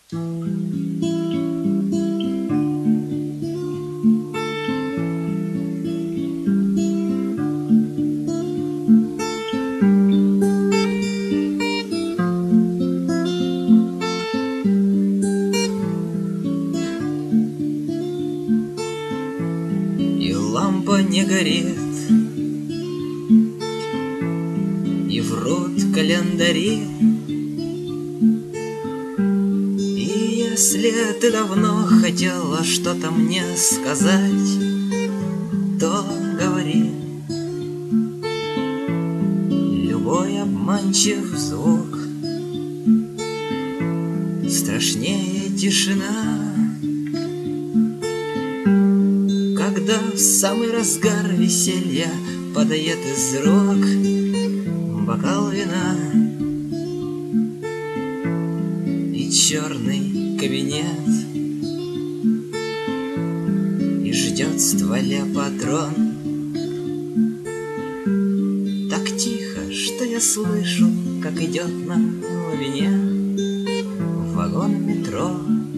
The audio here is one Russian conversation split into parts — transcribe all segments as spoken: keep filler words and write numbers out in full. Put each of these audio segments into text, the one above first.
И лампа не горит, и врут календари. И если ты давно хотела что-то мне сказать, то говори. Любой обманчив звук страшнее тишина. Когда в самый разгар веселья падает из рук бокал вина, и черный кабинет, и ждет в стволе патрон. Так тихо, что я слышу, как идет на глубине вагон метро.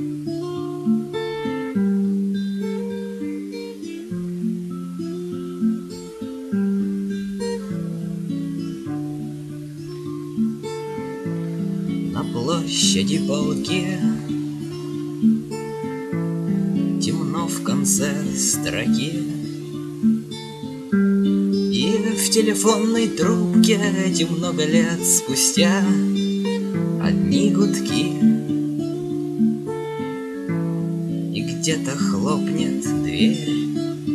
На площади полки темно в конце строки, и в телефонной трубке эти много лет спустя одни гудки. И где-то хлопнет дверь,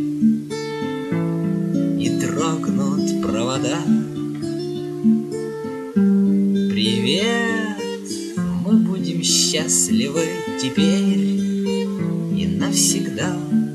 и дрогнут провода. Привет! Мы будем счастливы теперь и навсегда.